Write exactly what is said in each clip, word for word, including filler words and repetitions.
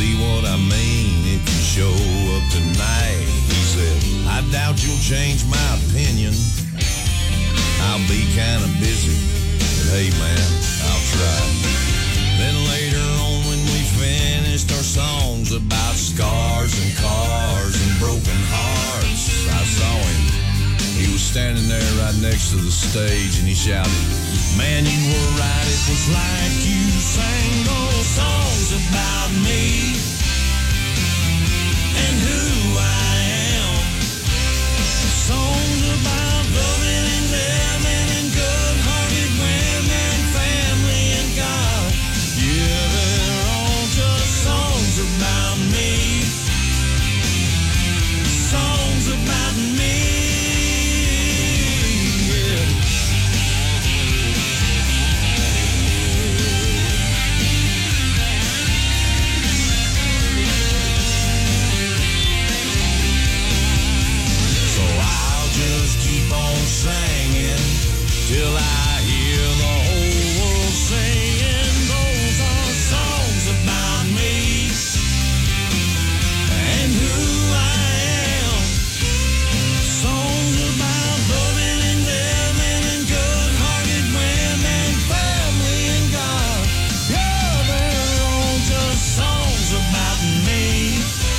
See what I mean if you show up tonight? He said, I doubt you'll change my opinion. I'll be kind of busy, but hey man, I'll try. Then later on when we finished our songs about scars and cars and broken hearts, I saw him. He was standing there right next to the stage and he shouted, man, you were right, it was like you sang those songs about me and who I am. Songs about loving and living and good-hearted women, family and God. Yeah, they're all just songs about me. Songs about me. Singing till I hear the whole world singing. Those are songs about me and who I am. Songs about loving and living and good-hearted women, family and God. Yeah, they're all just songs about me.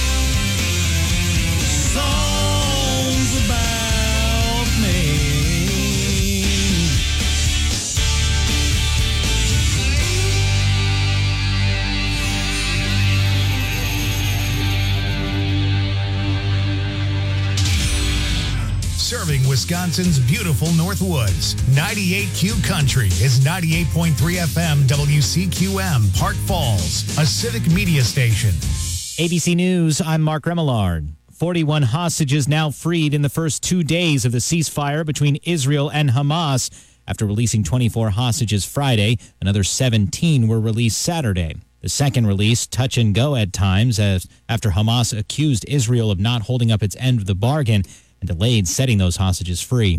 Songs about me. Serving Wisconsin's beautiful North Woods. ninety-eight Q Country is ninety-eight point three F M W C Q M, Park Falls, a civic media station. A B C News, I'm Mark Remillard. forty-one hostages now freed in the first two days of the ceasefire between Israel and Hamas. After releasing twenty-four hostages Friday, another seventeen were released Saturday. The second release, touch and go at times, as after Hamas accused Israel of not holding up its end of the bargain and delayed setting those hostages free.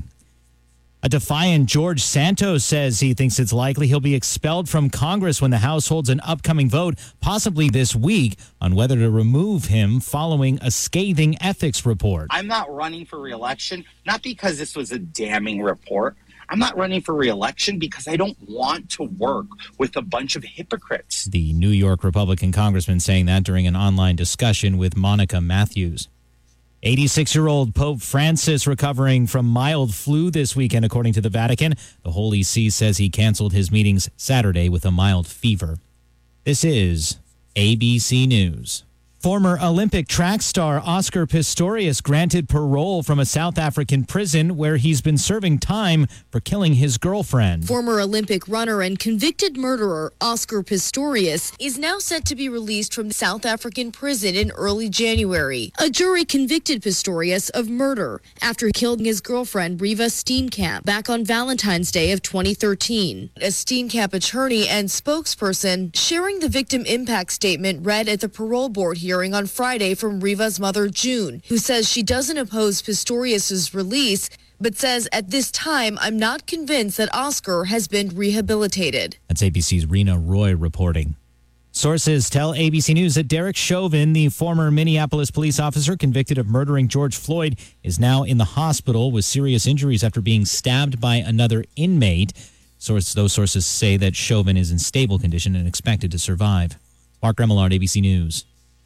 A defiant George Santos says he thinks it's likely he'll be expelled from Congress when the House holds an upcoming vote, possibly this week, on whether to remove him following a scathing ethics report. I'm not running for re-election, not because this was a damning report. I'm not running for re-election because I don't want to work with a bunch of hypocrites. The New York Republican congressman saying that during an online discussion with Monica Matthews. eighty-six-year-old Pope Francis recovering from mild flu this weekend, according to the Vatican. The Holy See says he canceled his meetings Saturday with a mild fever. This is A B C News. Former Olympic track star Oscar Pistorius granted parole from a South African prison where he's been serving time for killing his girlfriend. Former Olympic runner and convicted murderer Oscar Pistorius is now set to be released from South African prison in early January. A jury convicted Pistorius of murder after killing his girlfriend Riva Steenkamp back on Valentine's Day of twenty thirteen. A Steenkamp attorney and spokesperson sharing the victim impact statement read at the parole board hearing on Friday from Riva's mother, June, who says she doesn't oppose Pistorius' release, but says at this time, I'm not convinced that Oscar has been rehabilitated. That's A B C's Rena Roy reporting. Sources tell A B C News that Derek Chauvin, the former Minneapolis police officer convicted of murdering George Floyd, is now in the hospital with serious injuries after being stabbed by another inmate. Source, those sources say that Chauvin is in stable condition and expected to survive. Mark Remillard, A B C News.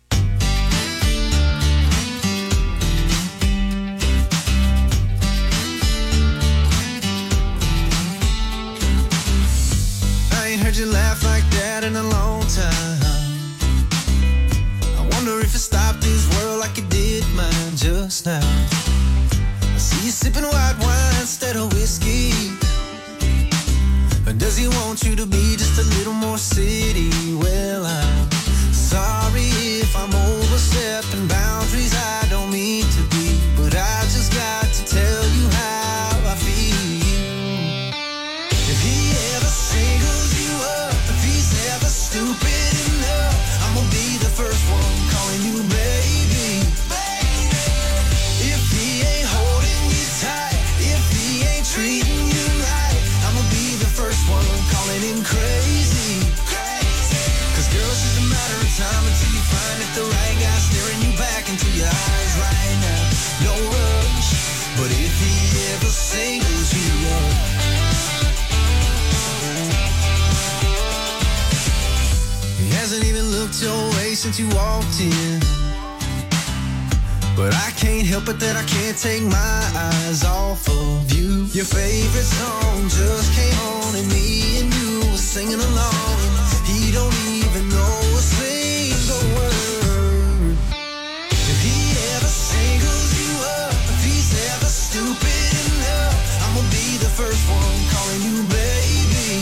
Heard you laugh like that in a long time. I wonder if it stopped this world like it did mine just now. I see you sipping white wine instead of whiskey. Or does he want you to be just a little more city? Well, I'm sorry if I'm overstepping boundaries I don't mean to be, but I just got to tell you how I feel. If he ever singles you up, if he's ever stupid enough, I'm gonna be the first one calling you baby. Baby. If he ain't holding you tight, if he ain't treating you right, I'm gonna be the first one calling him crazy. Crazy. since you walked in. But I can't help it that I can't take my eyes off of you. Your favorite song just came on and me and you were singing along. He don't even know a single word. If he ever singles you up, if he's ever stupid enough, I'm gonna be the first one calling you baby.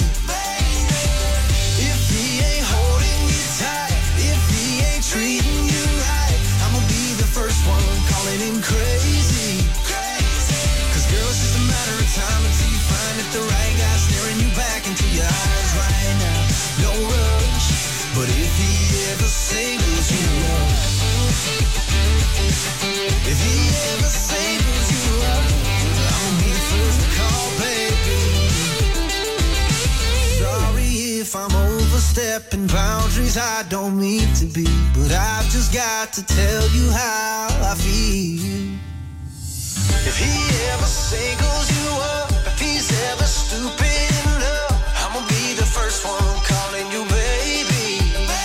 If he ain't holding you tight, if he ain't treating you right, I'm gonna be the first one calling him crazy. Cause girl, it's just a matter of time until you find that the right guy staring you back into your eyes right now. No rush, but if he ever singles you up, if he ever singles you up, I'm gonna be the first to call, baby. Sorry if I'm overstepping boundaries I don't mean to be, but I've just got to tell you how I feel. If he ever singles you up, if he's ever stupid enough, I'm gonna be the first one calling you baby.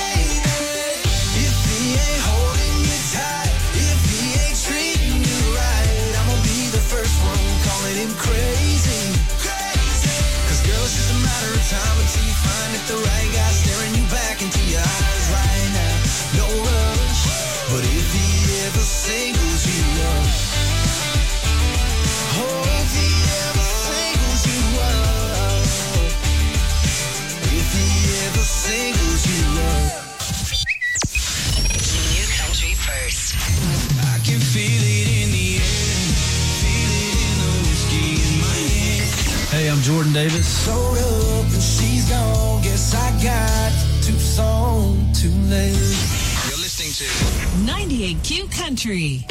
If he ain't holding you tight, if he ain't treating you right, I'm gonna be the first one calling him crazy. Cause girl, it's just a matter of time until you find that the right guy staring you back into your eyes right now. No rush, but if he ever singles you up, oh, if he ever singles you up, if he ever singles you up. New country first. I can feel it in the air, feel it in the whiskey in my hand. Hey, I'm Jordan Davis. Sold up and she's gone, guess I got too soon, too late. You're listening to ninety-eight Q Country.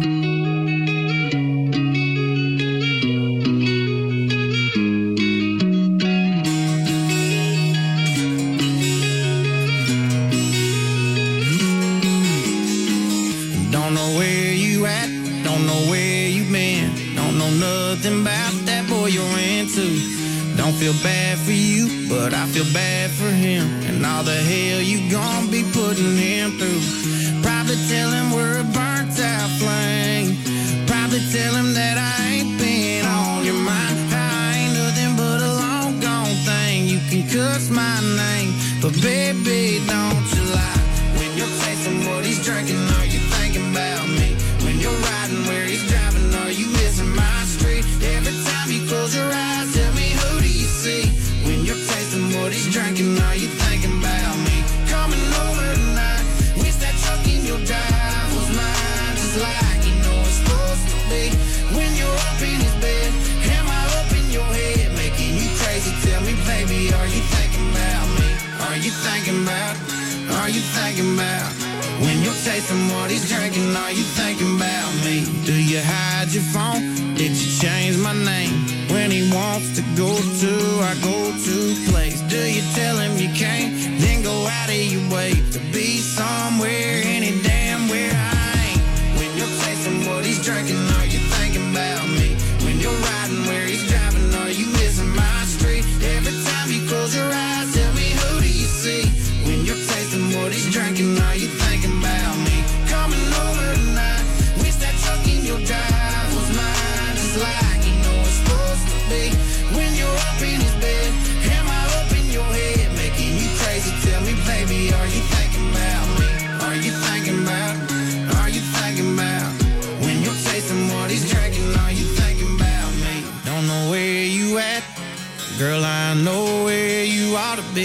Don't know where you at, don't know where you been, don't know nothing about that boy you're into. Don't feel bad for you, but I feel bad for him, and all the hell you gon' be putting him through. Probably tell him we're a burnt out flame, probably tell him that I ain't been on your mind. I ain't nothing but a long gone thing. You can cuss my name, but baby, don't you lie. When you're tasting what he's drinking, are you thinking about me? When you're riding where he's driving, are you missing my street? Every time you close your eyes, tell me, who do you see? When you're tasting what he's drinking, are you thinking about me? Coming over tonight, wish that truck in your drive was mine, just like you know it's supposed to be. When you're up in his bed, am I up in your head, making you crazy? Tell me, baby, are you thinking about me? Are you thinking about, are you thinking about? When you're tasting what he's drinking, are you thinking about me? Do you hide your phone? Did you change my name? When he wants to go to our go-to place, do you tell him you can't? Then go out of your way to be somewhere, any damn where I ain't. When you're tasting what he's drinking, are you thinking about me? When you're riding where he's driving, are you missing my street? Every time you close your eyes, tell me, who do you see? When you're tasting what he's drinking, are you thinking about me? Coming over tonight, wish that truck in your drive was mine, just like you know it's supposed to be. When you're up in his bed, am I up in your head, making you crazy? Tell me, baby, are you thinking about me? Are you thinking about, are you thinking about? When you're tasting what he's drinking, are you thinking about me? Don't know where you at, girl, I know where you ought to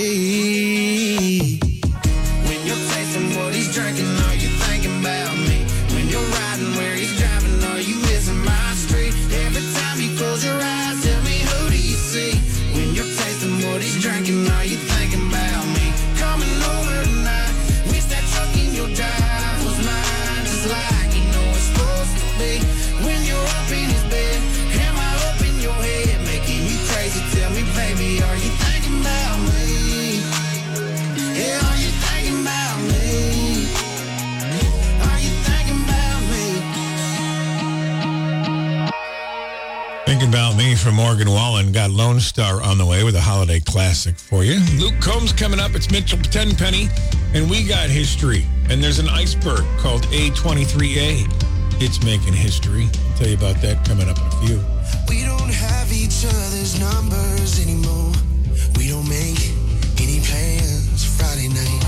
be. When you're tasting what he's drinking, are you thinking about me? When you're riding where he's driving, are you missing my street? Every time you close your eyes, tell me, who do you see? When you're tasting what he's drinking, are you thinking about me? Coming over tonight, wish that truck in your drive was mine, just like you know it's supposed to be. When you're up in his bed, am I up in your head, making you crazy? Tell me, baby, are you thinking about me? Yeah, are you thinking about me? Are you thinking about me? Thinking About Me from Morgan Wallen. Got Lone Star on the way with a holiday classic for you. Luke Combs coming up. It's Mitchell Tenpenny, and we got history. And there's an iceberg called A twenty-three A. It's making history. I'll tell you about that coming up in a few. We don't have each other's numbers anymore. We don't make any plans Friday night.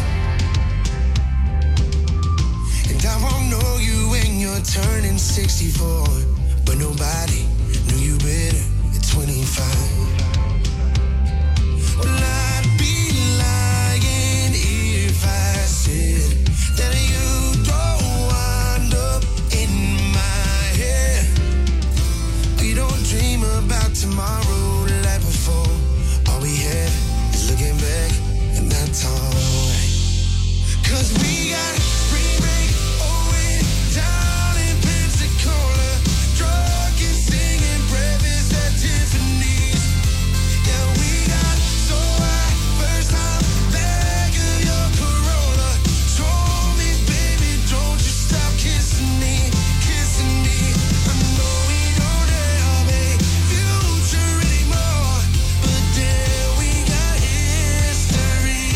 And I won't know you when you're turning sixty-four. But nobody knew you better at twenty-five. Well, I'd be lying if I said that you don't wind up in my head. We don't dream about tomorrow like before. All we had is looking back, and that's alright. Cause we got remake Owen down in Pensacola, drunk and singing breakfast at Tiffany's. Yeah, we got so high, first time back of your Corolla. Told me, baby, don't you stop kissing me, kissing me. I know we don't have a future anymore, but then we got history.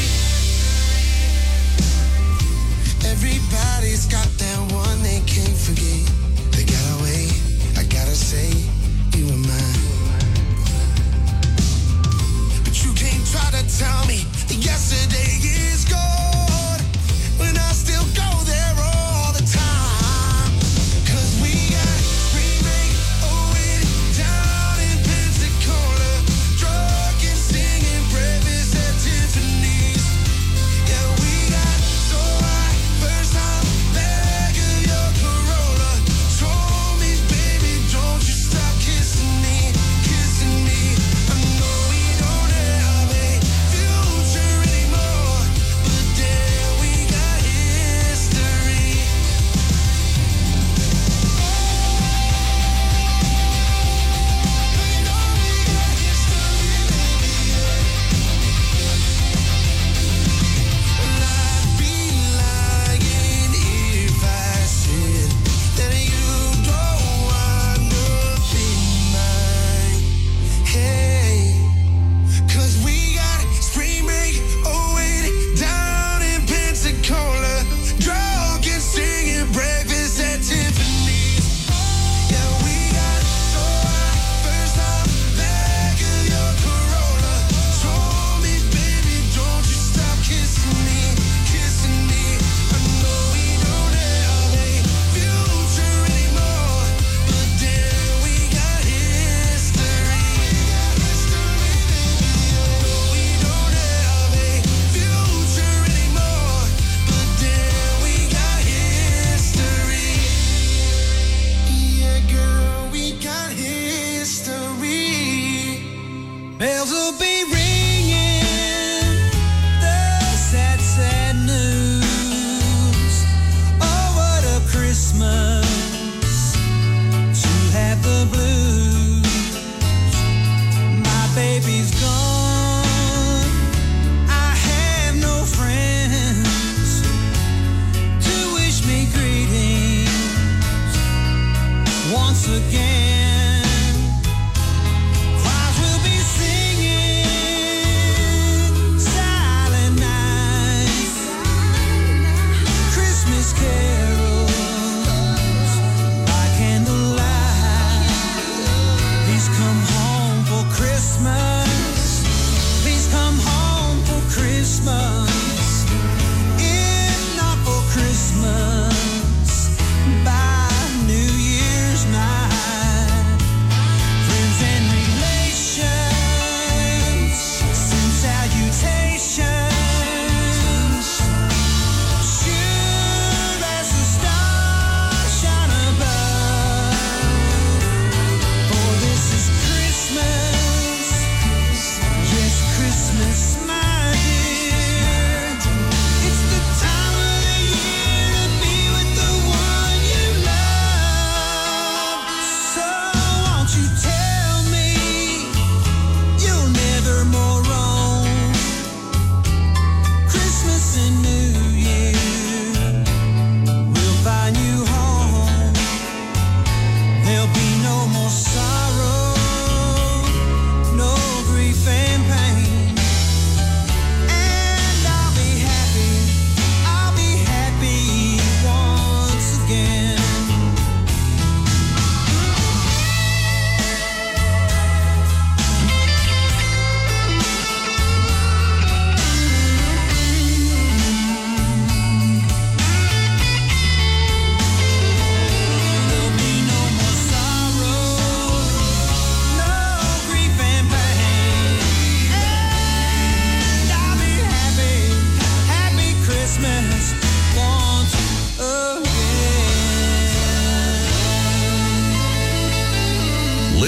Everybody's got that one they can't forget. They got away, I gotta say, you were mine. But you can't try to tell me that yesterday is gone when I still go there all the time. Cause we got remake Owen down in Pensacola, drunk and singing breakfast at Tiffany's. Yeah, we got so high, first time back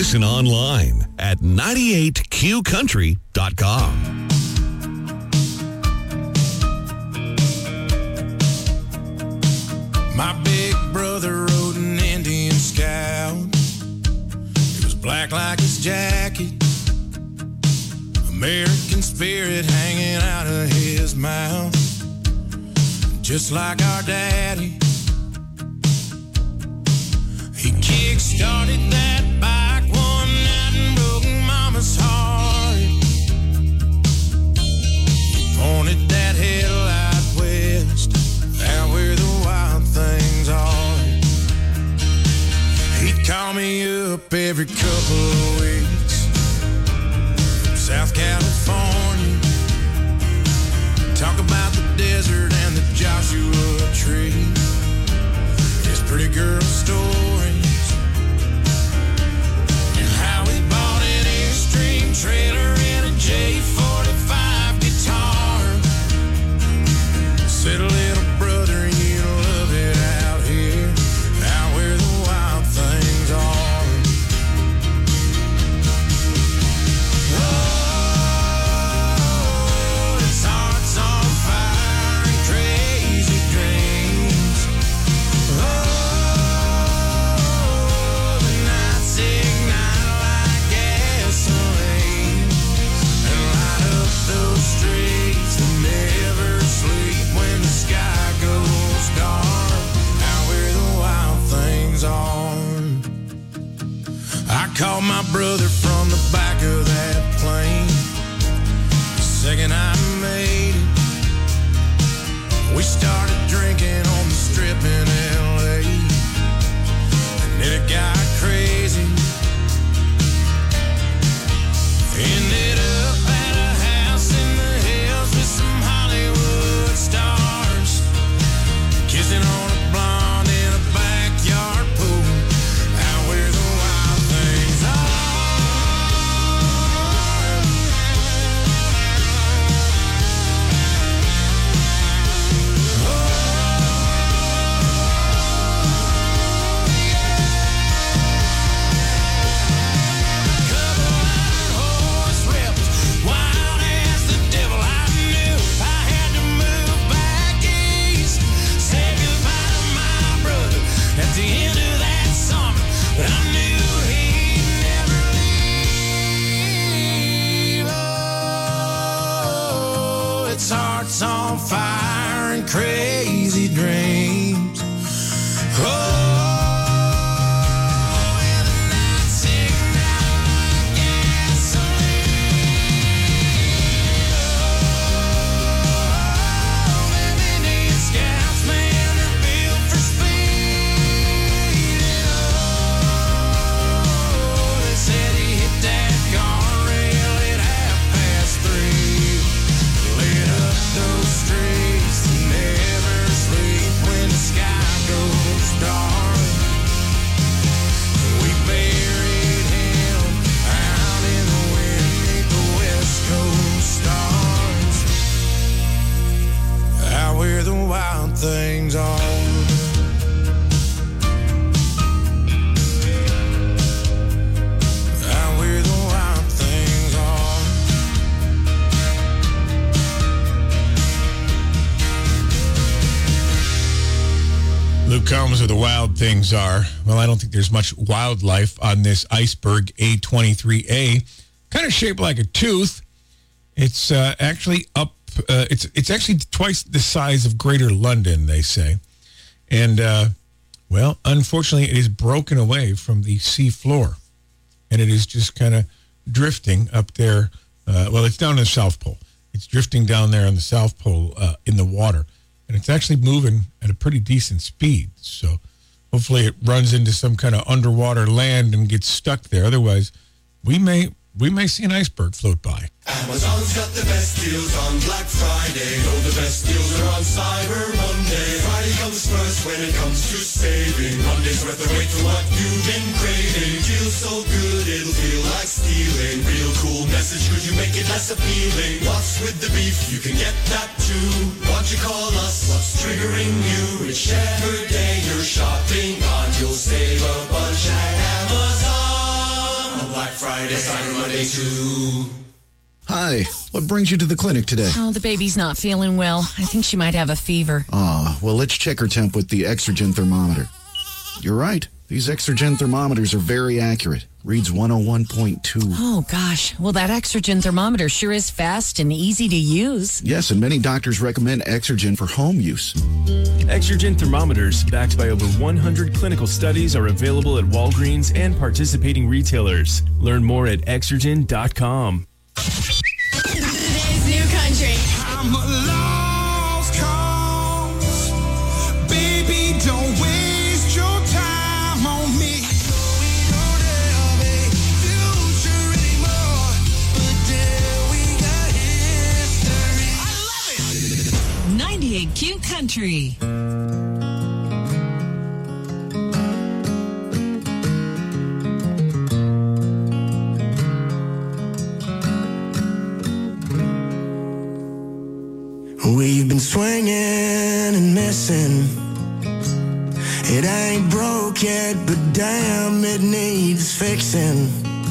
Listen online at ninety-eight q country dot com. My big brother rode an Indian Scout. It was black like his jacket, American spirit hanging out of his mouth, just like our daddy. He kick-started that bike one night and broke Mama's heart. He pointed that headlight west, out where the wild things are. He'd call me up every couple of weeks from South California, talk about the desert and the Joshua tree, his pretty girl stories, and how he bought an Airstream trailer and a J forty-five guitar. Said, little brother, you love it out here, out where the wild things are. Oh, his heart's on fire and crazy dreams. Oh, the nights ignite like gasoline and light up those streets that never sleep when the sky goes dark, out where the wild things are. I called my brother from the back of that plane the second I made it. We started drinking on the strip in L A, and then it got crazy. Ended up at a house in the hills with some Hollywood stars, kissing on a blonde in a backyard pool, out where the wild things are. Couple iron horse rebels, wild as the devil. I knew I had to move back east, say goodbye to my brother at the end of that summer, but I knew he'd never leave. Oh, its heart's on fire and crazy dreams. Oh, and the nights ignite like gasoline. Oh, them Indian Scouts, man, they're built for speed. Oh, they said he hit that guardrail at half past three, lit up those streets that never sleep when the sky goes dark. We buried him out in the wind beneath the West Coast stars, out where the wild things are. Out where the wild things are. Luke Combs where the wild things are. Well, I don't think there's much wildlife on this iceberg A twenty-three A. Kind of shaped like a tooth. It's uh, actually up. Uh, it's it's actually twice the size of Greater London, they say. And, uh, well, unfortunately, it is broken away from the sea floor. And it is just kind of drifting up there. Uh, well, it's down in the South Pole. It's drifting down there on the South Pole uh, in the water. And it's actually moving at a pretty decent speed. So hopefully it runs into some kind of underwater land and gets stuck there. Otherwise, we may we may see an iceberg float by. Amazon's got the best deals on Black Friday. Oh, the best deals are on Cyber Monday. Friday comes first when it comes to saving. Monday's worth the wait for what you've been craving. Deals so good it'll feel like stealing. Real cool message, could you make it less appealing? What's with the beef? You can get that too. Why don't you call us? What's triggering you? Whichever day you're shopping on, you'll save a bunch at Amazon. Friday too. Hi, what brings you to the clinic today? Oh, the baby's not feeling well. I think she might have a fever. Ah, well, let's check her temp with the Exergen thermometer. You're right. These Exergen thermometers are very accurate. Reads one oh one point two. Oh, gosh. Well, that Exergen thermometer sure is fast and easy to use. Yes, and many doctors recommend Exergen for home use. Exergen thermometers, backed by over one hundred clinical studies, are available at Walgreens and participating retailers. Learn more at exergen dot com. Today's new country. I'm a lost cause. Baby, don't waste your time on me. We don't have a future anymore, but there we got history. I love it. ninety-eight Q Country. We've been swinging and missing. It ain't broke yet, but damn, it needs fixing.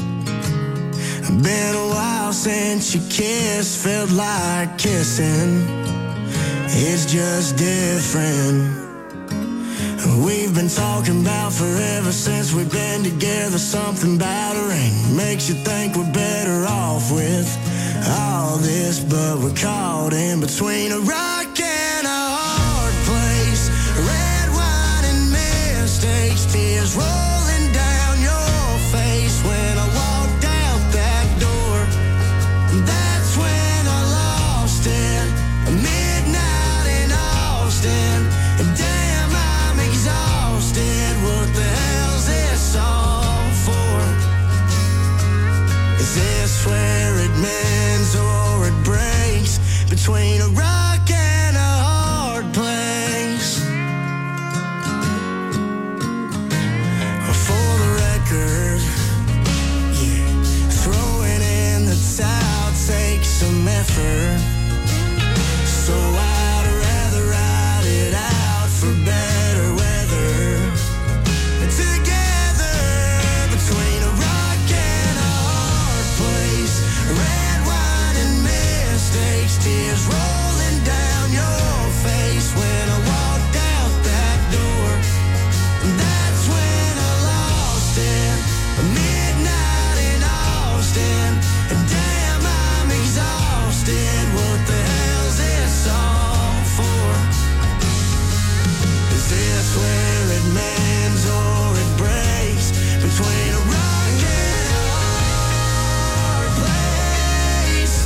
Been a while since you kissed, felt like kissing. It's just different. We've been talking about forever since we've been together. Something about a ring makes you think we're better off with all this, but we're caught in between a rock and a hard place. Red wine and mistakes, tears rolling down your face when I walked out that door. That's when I lost it. Midnight in Austin, and damn, I'm exhausted. What the hell's this all for? Is this where it mends or it breaks? Between a rock and a hard place. For the record, yeah, throwing in the towel takes some effort. So I'd rather ride it out for better weather. Together, between a rock and a hard place. Red wine and mistakes, tears rolling down your face when I walked out that door. That's when I lost it. Midnight in Austin, and damn, I'm exhausted. What the hell's this all for? Is this where it mends or it breaks? Between a rock and a hard place.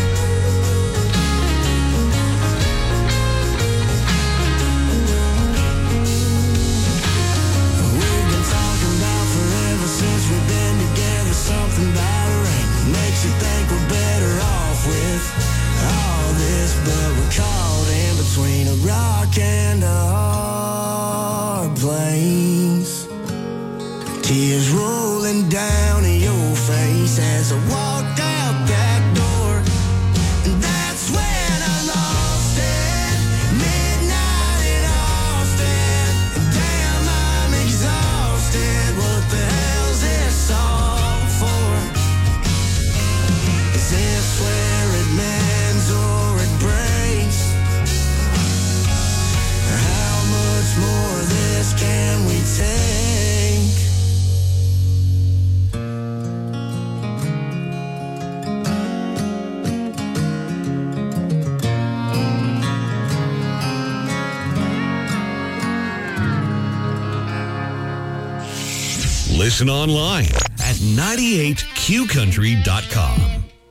We've been talking about forever since we've been together. Something about a ring makes you think we're better off with all this, but we're caught in between a rock and a hard place. Tears rolling down your face as I walked out that door. And that's when I lost it. Midnight in Austin. And damn, I'm exhausted. What the hell's this all for? Is this where it mends or it breaks? How much more of this can we take? Listen online at ninety-eight Q country dot com.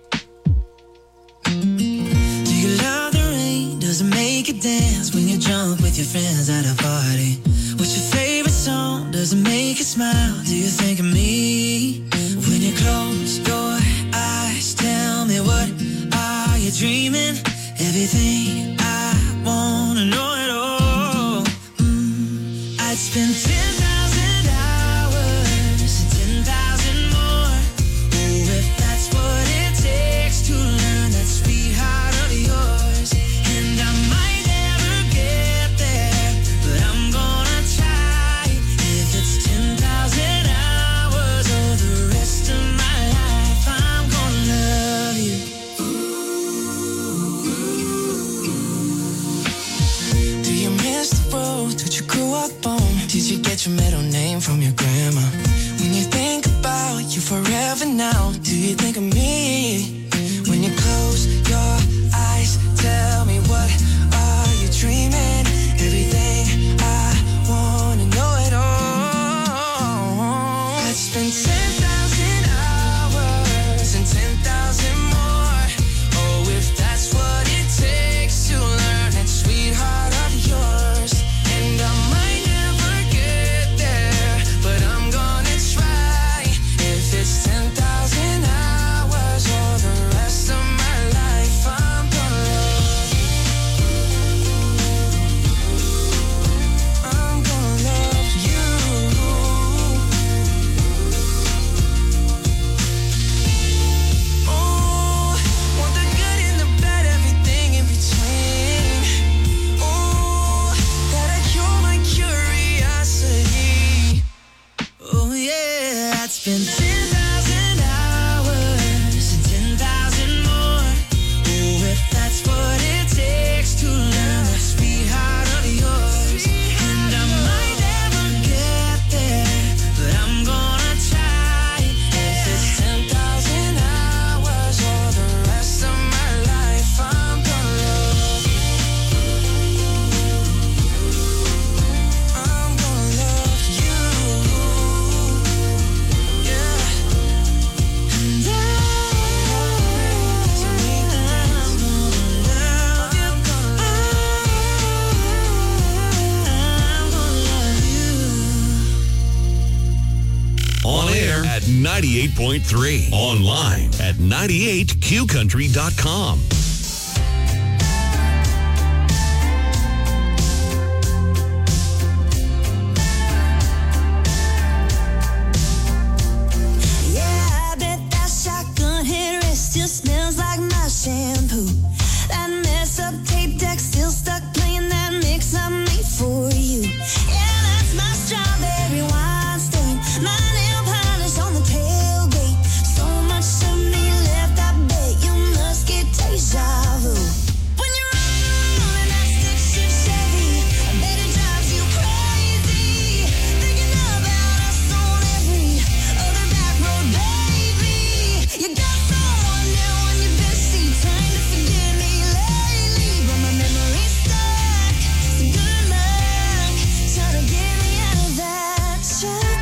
Do you love the rain? Does it make you dance when you're drunk with your friends at a party? What's your favorite song? Does it make you smile? Do you think of me? When you close your eyes, tell me, what are you dreaming? Everything I wanna know it all. Mm, I'd spend ten thousand hours, ten thousand more. Oh, if that's what it takes to learn that sweetheart of yours. And I might never get there, but I'm gonna try. If it's ten thousand hours or the rest of my life, I'm grew up on? Did you get your middle name from your grandma? When you think about you forever now, do you think of me? When you close your eyes, tell me what are you dreaming? Everything I wanna know it all. Let's spend ten thousand hours and ten thousand more. Oh, if that's what it takes to learn that sweetheart of yours. And I might never get there, but I'm gonna try. If it's ten thousand hours or the rest of my life, I'm gonna love you. I'm gonna love you. Oh, want the good and the bad, everything in between. Oh, gotta cure my curiosity. Oh yeah, I'd spend ten thousand hours and ten thousand more. Oh, if that's what it takes to learn that sweetheart of yours. And I might never get there, but I'm gonna try. If it's ten thousand hours or the rest of my life, I'm gonna love you. I'm gonna love you. Yeah. And I, I'm gonna love you. I'm gonna love you. On air at ninety-eight point three. Online at ninety-eight q country dot com. Yeah, I bet that shotgun headrest still smells like my shampoo. That mess up tape deck still stuck playing that mix I made for you. Yeah, that's my strawberry wine stain, my nail polish on the tailgate. So much of me left, I bet you must get deja vu. When you're around in that stick shift Chevy, I bet it drives you crazy. Thinking about us on every other back road, baby. You got someone new on your bedseat trying to forget me lately, but my memory's stuck. So good luck trying to get me out of that check.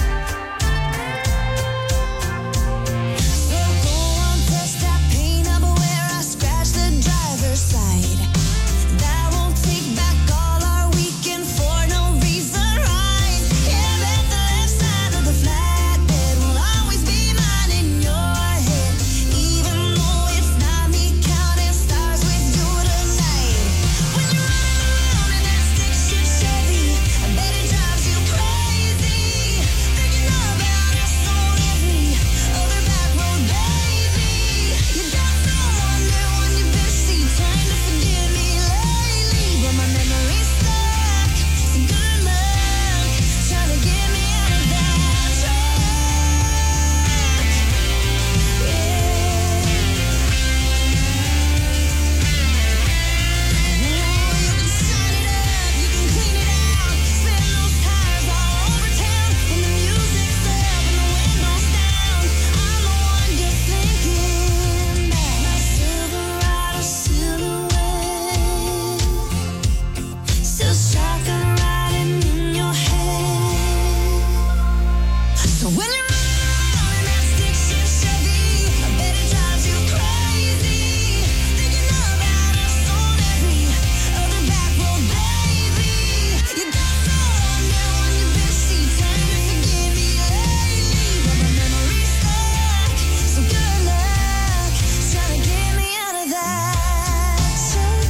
So go on, press that paint up where I scratched the driver's side. That won't take back all our weekend for no reason, right? Yeah, bet the left side of the flatbed will always be mine in your head, even though it's not me counting stars with you tonight. When you're around in that stick shift Chevy, I bet it drives you crazy. Thinking about us on every other back road, baby. You got someone new on your bedseat trying to forget me lately, but my memory's stuck. So good luck trying to get me out of that track. You can sign it up, you can clean it out, spin those tires all over town. When the music's up and the windows down, I'm the one you're thinking about. My Silverado silhouette, still shotgun riding in your head. So when you're around in that stick shift Chevy, I bet it drives you crazy. Thinking about us on every other back road, baby. You got someone new on your bedseat trying to forget me lately, but my memory's stuck. So good luck trying to get me out of that check.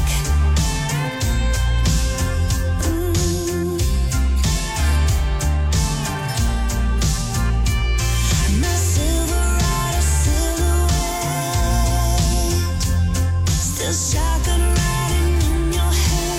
My Silverado silhouette, still shotgun riding in your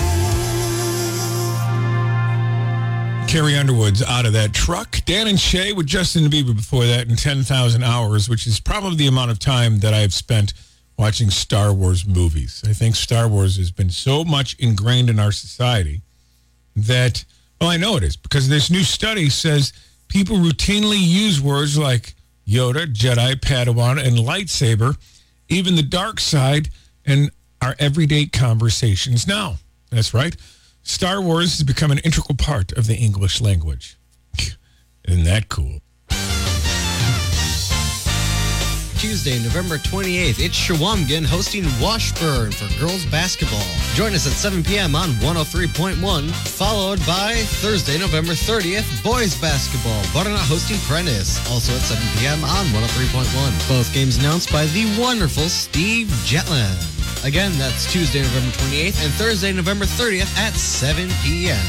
head. Carrie Underwood's Out of That Truck. Dan and Shay with Justin Bieber before that, and ten thousand hours, which is probably the amount of time that I've spent watching Star Wars movies. I think Star Wars has been so much ingrained in our society that Well, I know it is, because this new study says people routinely use words like Yoda, Jedi, Padawan, and lightsaber, even the dark side, in our everyday conversations now. That's right. Star Wars has become an integral part of the English language. Isn't that cool? Tuesday, November twenty-eighth, it's Shawamgan hosting Washburn for girls basketball. Join us at seven p.m. on one oh three point one, followed by Thursday, November thirtieth, boys basketball. Butternut hosting Prentice, also at seven p.m. on one oh three point one. Both games announced by the wonderful Steve Jetland. Again, that's Tuesday, November twenty-eighth, and Thursday, November thirtieth at seven p.m.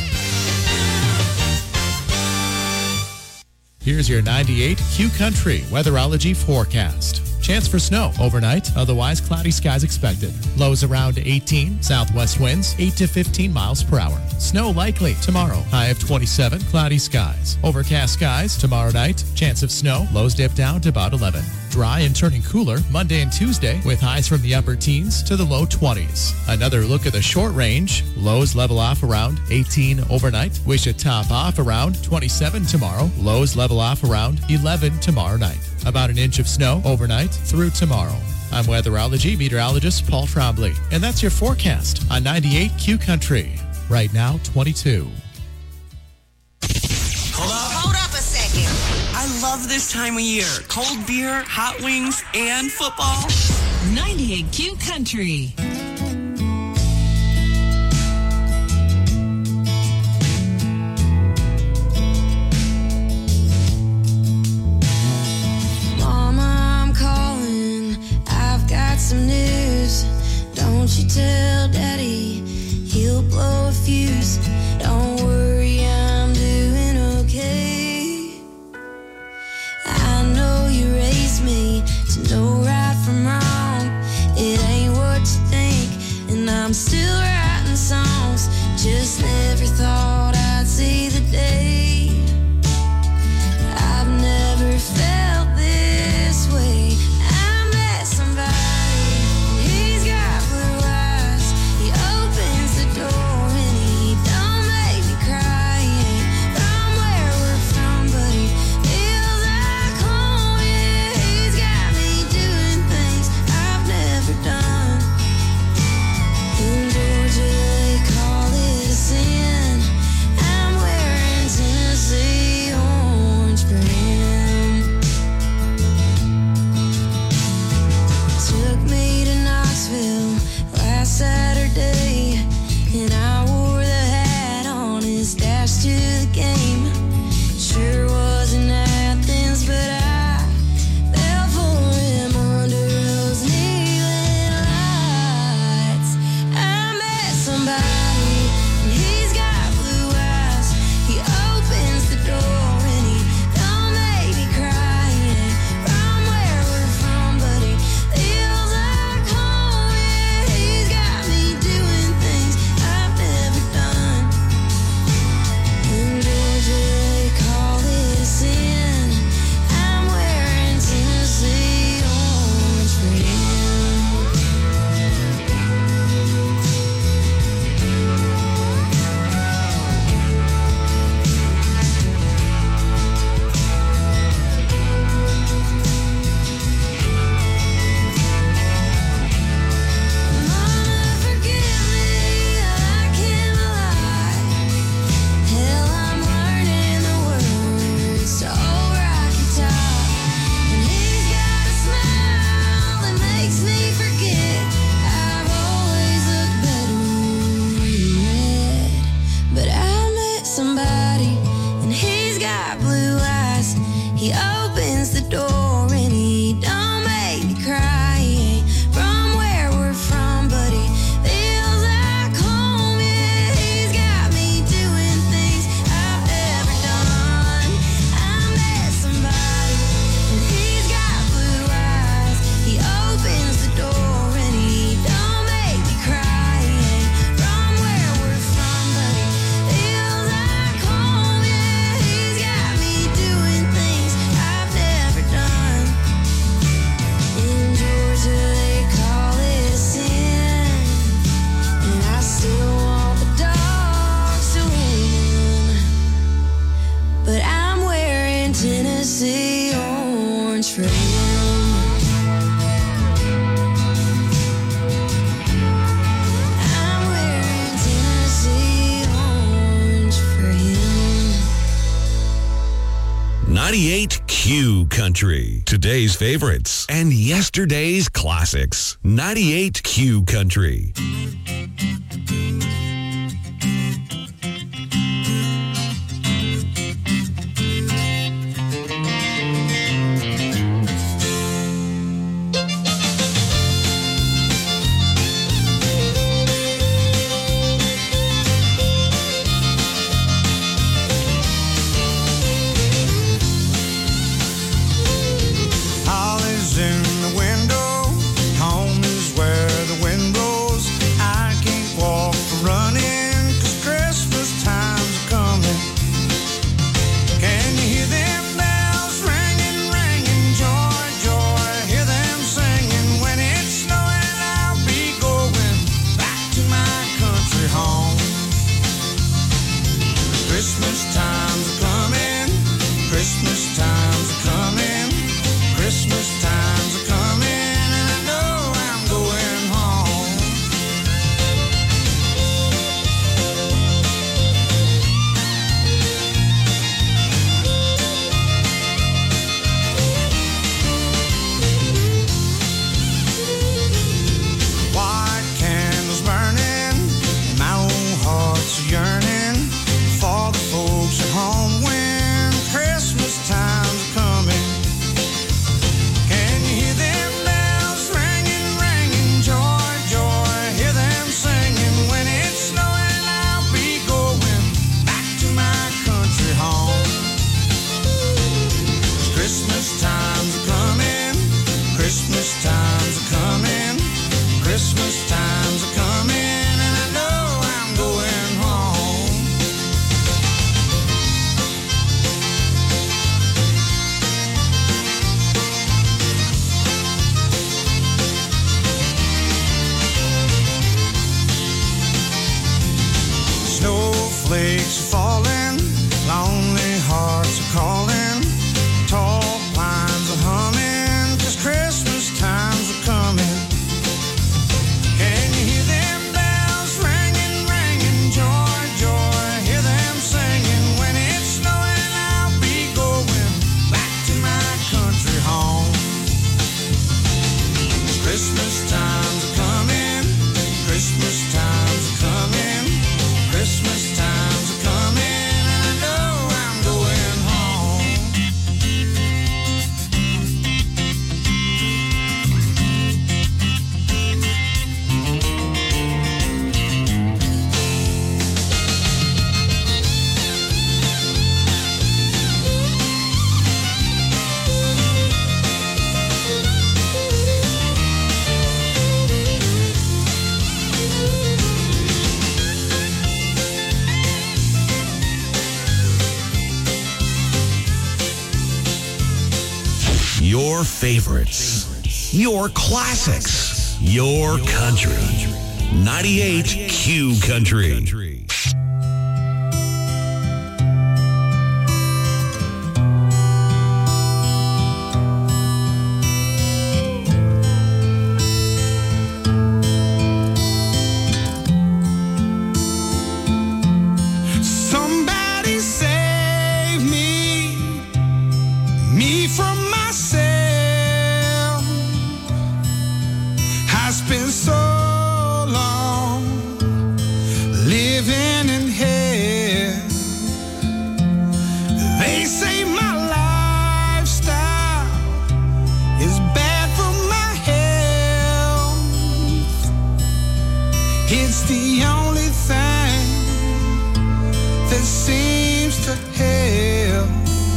Here's your ninety-eight Q Country Weatherology forecast. Chance for snow overnight, otherwise cloudy skies expected. Lows around eighteen, southwest winds eight to fifteen miles per hour. Snow likely tomorrow, high of twenty-seven, cloudy skies. Overcast skies tomorrow night, chance of snow, lows dip down to about eleven. Dry and turning cooler Monday and Tuesday with highs from the upper teens to the low twenties. Another look at the short range. Lows level off around eighteen overnight. We should top off around twenty-seven tomorrow. Lows level off around eleven tomorrow night. About an inch of snow overnight through tomorrow. I'm weatherology meteorologist Paul Trombley, and that's your forecast on ninety-eight Q Country. Right now, twenty-two. Hold up. Hold up a second. I love this time of year. Cold beer, hot wings, and football. ninety-eight Q Country. Mama, I'm calling. I've got some news. Don't you tell Daddy. He'll blow a fuse. Don't worry, I'm doing okay. I know you raised me to know right from wrong. It ain't what you think, and I'm still writing songs. Just never thought I'd see the day. I've never felt this way. I met somebody, and he's got blue eyes. He opens the door and he don't make me cry. He ain't from where we're from, but he feels like home. Yeah, he's got me doing things I've never done. In Georgia they call it a sin. I'm wearing Tennessee orange for him. Took me to Knoxville last Saturday, and I wore the hat on his dash to the game. Sure wasn't Athens, but I fell for him under those neon lights. I met somebody, and he's got blue eyes. He opens the door and he don't make me cry. He ain't from where we're from, but he feels like home. Yeah, he's got me doing things I've never done. In Georgia they call it a sin. I'm wearing Tennessee orange for him. Mama, forgive me, I can't lie. Hell, I'm learning the words to Old Rocky Top. And he's got a smile that makes me forget I've always looked better in red. But I met somebody, and he's got blue eyes. He opens the door and he don't make me cry. He ain't from where we're from, but he feels like home. Yeah, he's got me doing things I've never done. I met somebody, and he's got blue eyes. He opens the door and he don't make me cry. He ain't from where we're from, but he feels like home. Yeah, he's got me doing things I've for him. I'm wearing Tennessee orange for him. ninety-eight Q Country. Today's favorites and yesterday's classics. ninety-eight Q Country. Holly's in the window, home is where the wind blows. I can't walk for running, 'cause Christmas time's coming. Can you hear them bells ringing, ringing? Joy, joy, hear them singing. When it's snowing, I'll be going back to my country home. Christmas time's coming, Christmas time's coming. Christmas time's a coming, and I know I'm going home. White candles burning, my own heart's yearning for the folks at home when Christmas time's coming. Can you hear them bells ringing, ringing? Joy, joy, hear them singing. When it's snowing, I'll be going back to my country home. Christmas time's coming, Christmas time's coming, Christmas time's coming, and I know I'm going home. Snowflakes are falling, lonely hearts are calling, tall pines are humming, 'cause Christmas time's a coming. Can you hear them bells ringing, ringing? Joy, joy, hear them singing. When it's snowing, I'll be going back to my country home. Christmas time's a coming, Christmas time's a coming, Christmas time's a coming, and I know I'm going home. Your favorites. Your classics. Your country. ninety-eight Q Country. Somebody save me, me from myself. I spent so long living in hell. They say my lifestyle is bad for my health. It's the only thing that seems to help.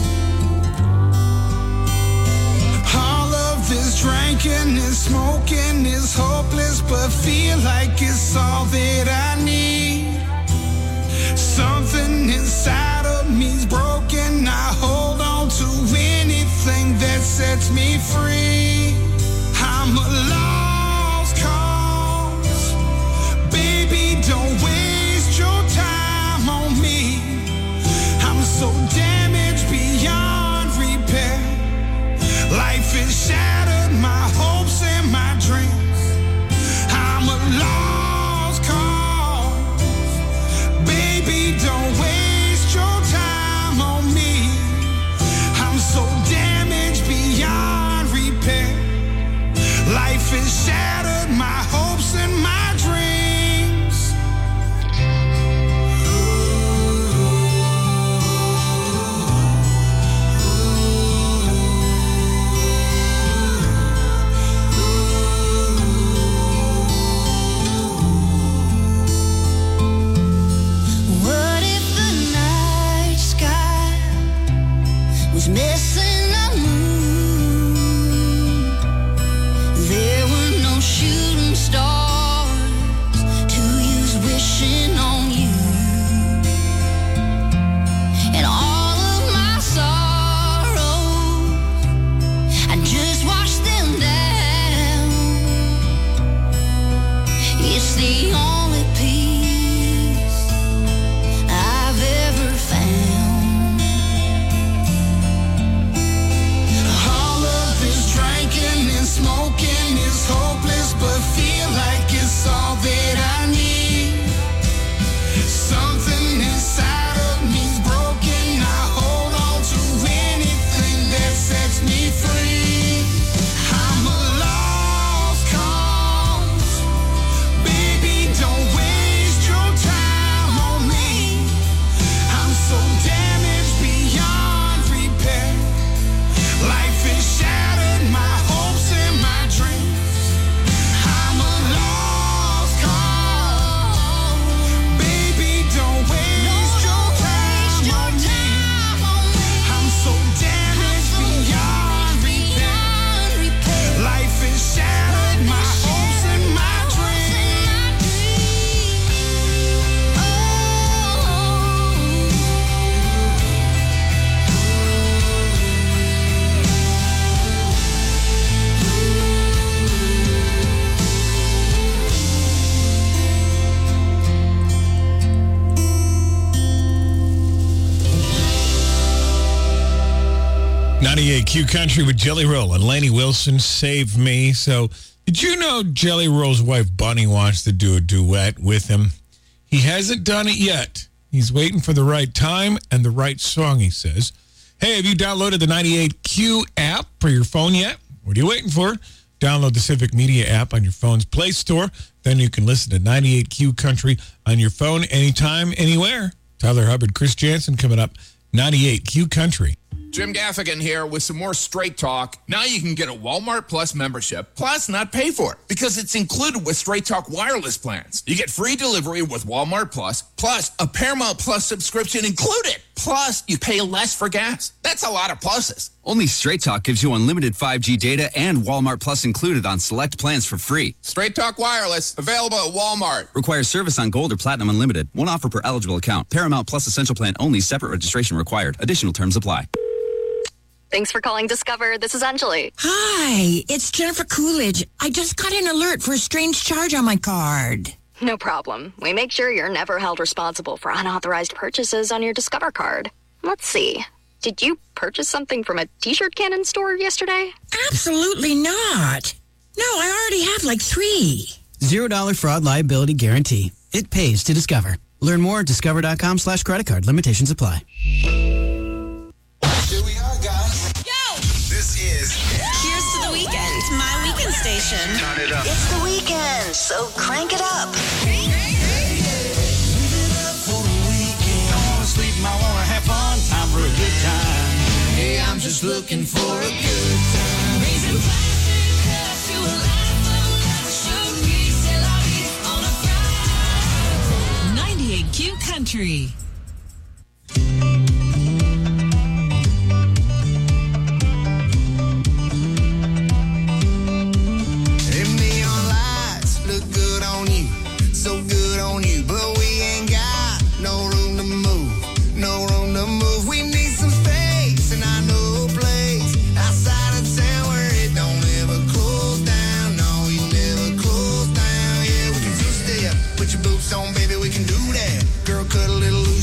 All of this drinking and smoking is hopeless, but feel like it's all that I need. Something inside of me's broken. I hold on to anything that sets me free. I'm a lost cause. Baby, don't waste your time on me. I'm so damaged beyond repair. Life ninety-eight Q Country with Jelly Roll and Lainey Wilson, Save Me. So, did you know Jelly Roll's wife, Bunny, wants to do a duet with him? He hasn't done it yet. He's waiting for the right time and the right song, he says. Hey, have you downloaded the ninety-eight Q app for your phone yet? What are you waiting for? Download the Civic Media app on your phone's Play Store. Then you can listen to ninety-eight Q Country on your phone anytime, anywhere. Tyler Hubbard, Chris Jansen coming up. ninety-eight Q Country. Jim Gaffigan here with some more Straight Talk. Now you can get a Walmart Plus membership, plus not pay for it, because it's included with Straight Talk wireless plans. You get free delivery with Walmart Plus, plus a Paramount Plus subscription included. Plus, you pay less for gas. That's a lot of pluses. Only Straight Talk gives you unlimited five G data and Walmart Plus included on select plans for free. Straight Talk Wireless, available at Walmart. Requires service on Gold or Platinum Unlimited. One offer per eligible account. Paramount Plus Essential Plan only. Separate registration required. Additional terms apply. Thanks for calling Discover. This is Anjali. Hi, it's Jennifer Coolidge. I just got an alert for a strange charge on my card. No problem. We make sure you're never held responsible for unauthorized purchases on your Discover card. Let's see. Did you purchase something from a t-shirt cannon store yesterday? Absolutely not. No, I already have like three. Zero dollar fraud liability guarantee. It pays to Discover. Learn more at discover.com slash credit card. Limitations apply. Here we are, guys. Yo! This is Here's to the weekend, my weekend station. Turn it up. It's the weekend, so crank it up. Sleep, I wanna have fun, time for a good time. Hey, I'm just looking for a good time. Raising plastic cups to a life of luxury. C'est la vie on a Friday. ninety-eight Q Country. Them neon lights look good on you, so good on you, but we ain't got no room to move. No room to move. We need some space, and I know a place outside of town where it don't ever close down. No, we never close down. Yeah, we can two-step. Put your boots on, baby, we can do that. Girl, cut a little loose.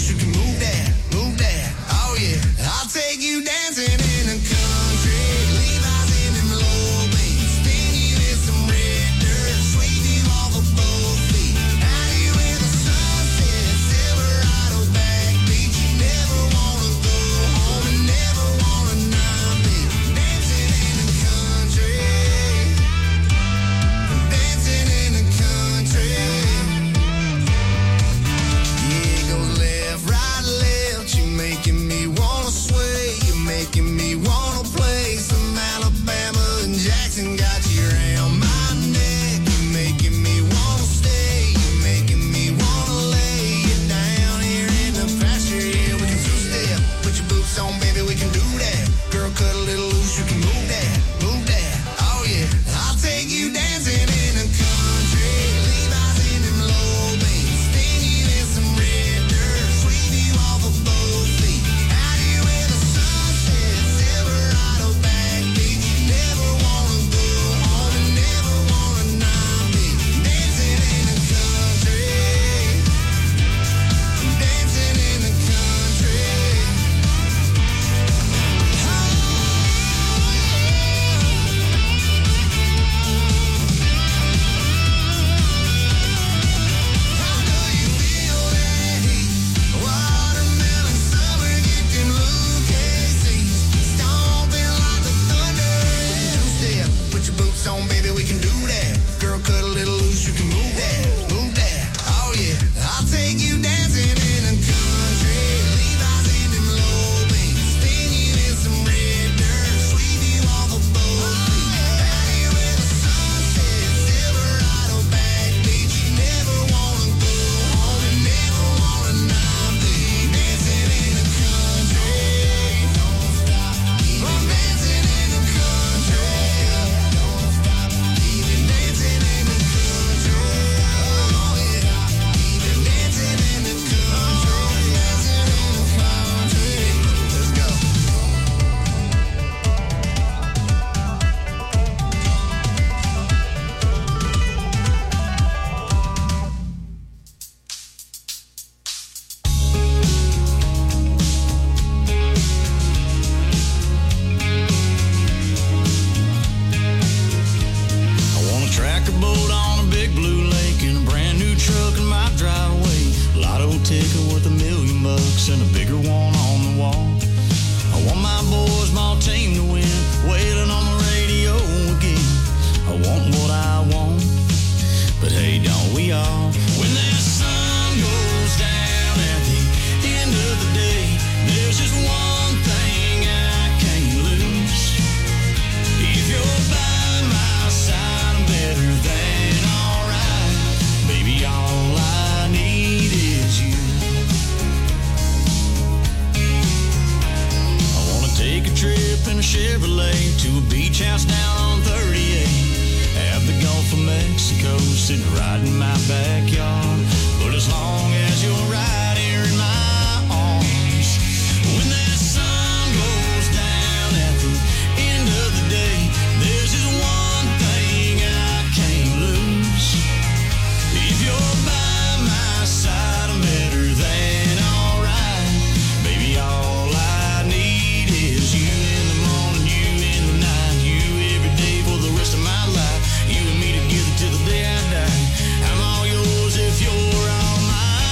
trip in a Chevrolet to a beach house down on thirty-eight. Have the Gulf of Mexico sitting right in my backyard. But as long as you're right here in my arms, when that sun goes down at the end of the day, there's just one thing I can't lose. If you're by my side, I'm better than alright. Baby, all I need is you in the morning, you in the night, you every day for the rest of my life. You and me together till the day I die. I'm all yours if you're all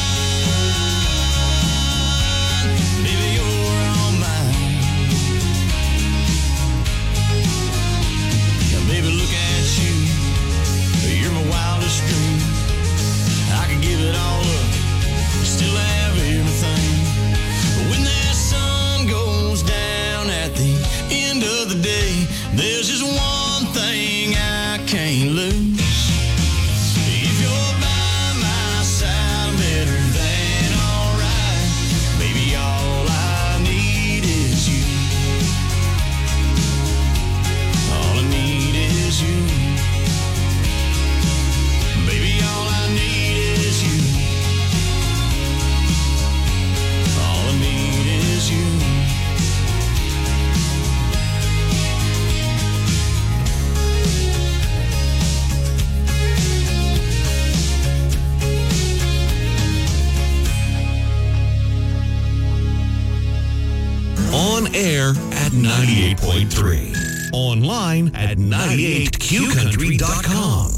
mine. Baby, you're all mine. Now, baby, look at you. You're my wildest dream. I could give it all up, still have everything. But when that sun goes down at the end of the day, there's just one thing I can't lose. If you're by my side, I'm better than alright. Baby, all I need is you. All I need is you. Baby, all I need is you. All I need is you. On air at ninety-eight point three. Online at ninety-eight q country dot com.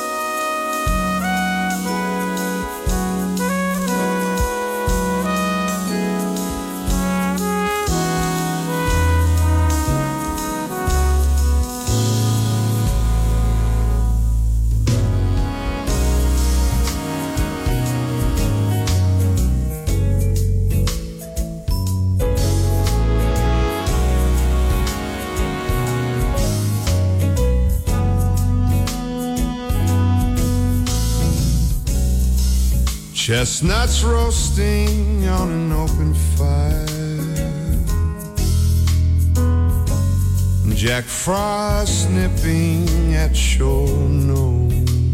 Chestnuts roasting on an open fire, Jack Frost nipping at your nose,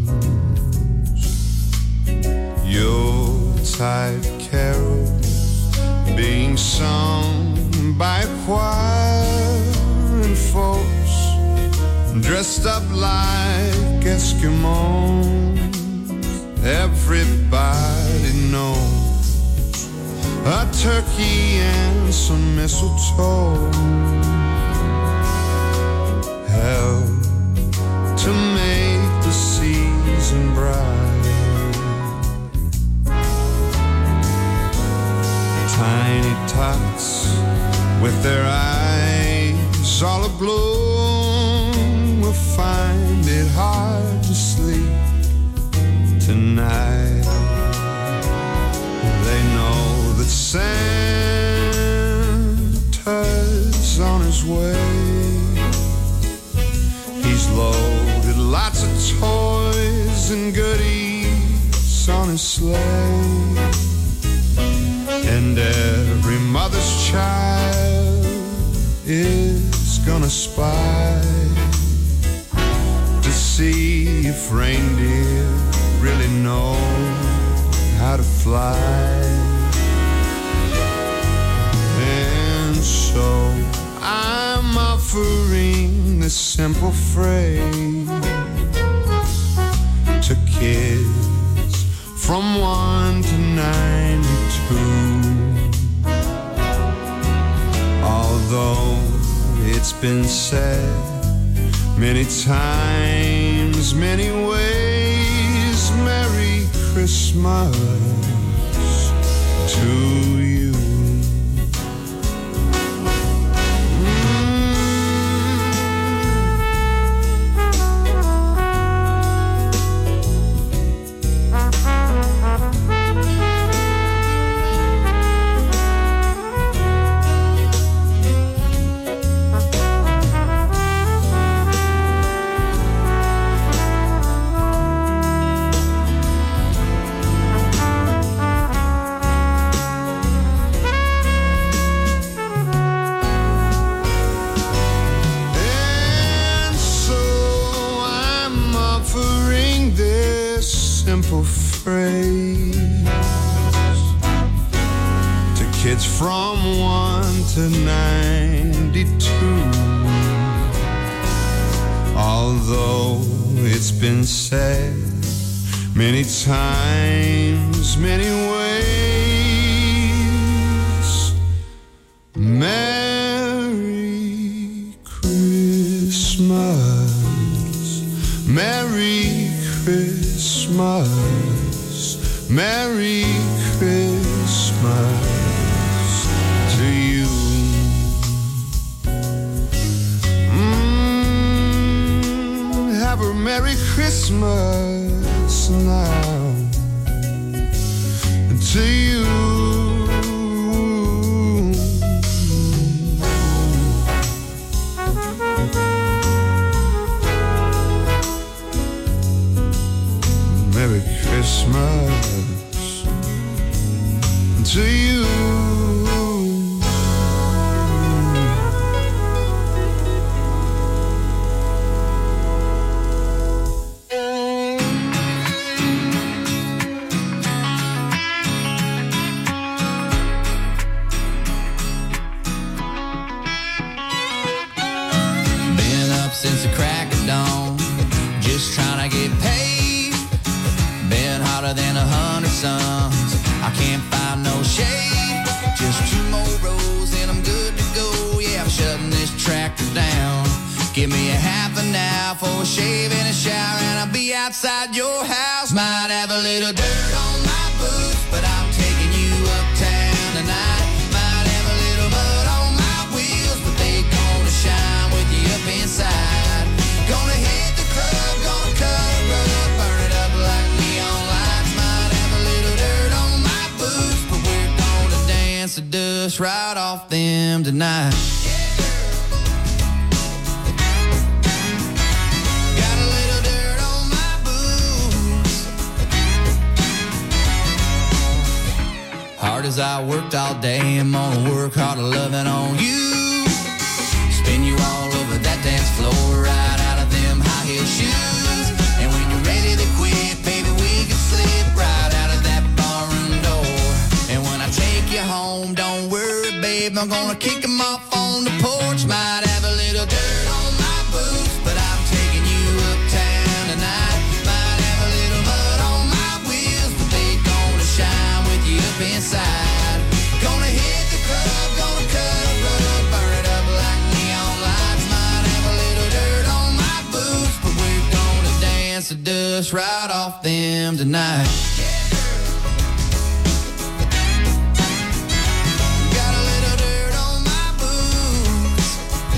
Yuletide carols being sung by a choir, and folks dressed up like Eskimos. Everybody knows a turkey and some mistletoe help to make the season bright. Tiny tots with their eyes all aglow will find it hard to sleep tonight. They know that Santa's on his way. He's loaded lots of toys and goodies on his sleigh, and every mother's child is gonna spy to see if reindeer really know how to fly. And so I'm offering this simple phrase to kids from one to ninety-two. Although it's been said many times, many ways, Merry Christmas to you. It's from one to ninety-two. Although it's been said many times, many ways, Merry Christmas, Merry Christmas, Merry Christmas to you. Mm, have a Merry Christmas now to you. Merry Christmas to you. Been up since the crack of dawn, just trying to get paid. Been hotter than a hundred suns, I can't find no shade. Just two more rows and I'm good to go. Yeah, I'm shutting this tractor down. Give me a half an hour for a shave and a shower, and I'll be outside your house. Might have a little dirt on my boots, but I'm taking you uptown tonight. Might have a little mud on my wheels, but they gonna shine with you up inside. Gonna hit the club, gonna cut a rug, burn it up like neon lights. Might have a little dirt on my boots, but we're gonna dance the dust right off them tonight. Got a little dirt on my boots. Hard as I worked all day, I'm gonna work harder loving on you. Spin you all over that dance floor, right out of them high heel shoes. And when you're ready to quit, baby, we can slip right out of that barroom door. And when I take you home, don't worry, babe, I'm gonna kick them off on the porch. Might have a little dirt on my boots, but I'm taking you uptown tonight. Might have a little mud on my wheels, but they gonna shine with you up inside. Gonna hit the club, gonna cut a rug, burn it up like neon lights. Might have a little dirt on my boots, but we're gonna dance the dust right off them tonight. Got a little dirt on my boots.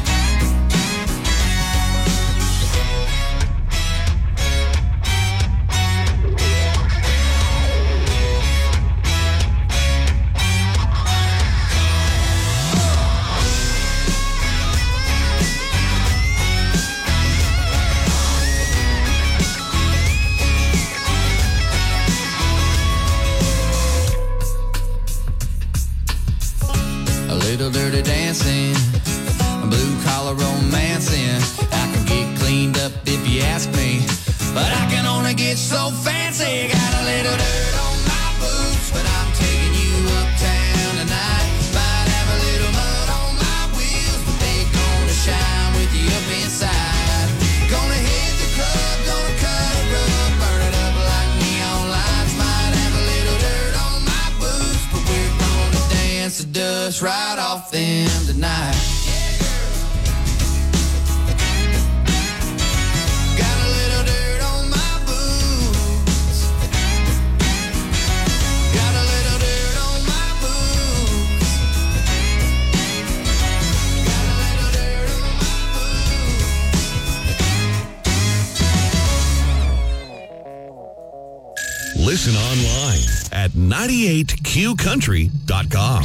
A little dirty dancing, a blue collar romancing. I can get cleaned up if you ask me, but I can only get so fancy. Got a little dirt on my boots, but I'm taking you uptown tonight. Might have a little mud on my wheels, but they gonna shine with you up inside. Gonna hit the club, gonna cut a rug, burn it up like neon lights. Might have a little dirt on my boots, but we're gonna dance the dust right off them tonight. Got a little dirt on my boots. Got a little dirt on my boots. Got a little dirt on my boots. Listen online at ninety-eight q country dot com.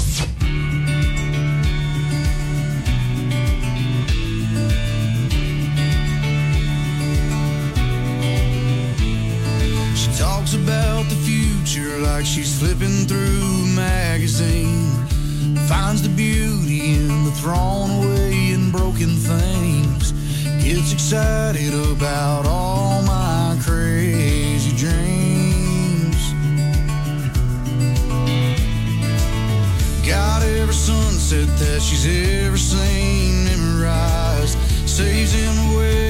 She talks about the future like she's flipping through a magazine. Finds the beauty in the thrown away and broken things. Gets excited about all my crazy dreams. Got she's ever seen memorized. Saves him away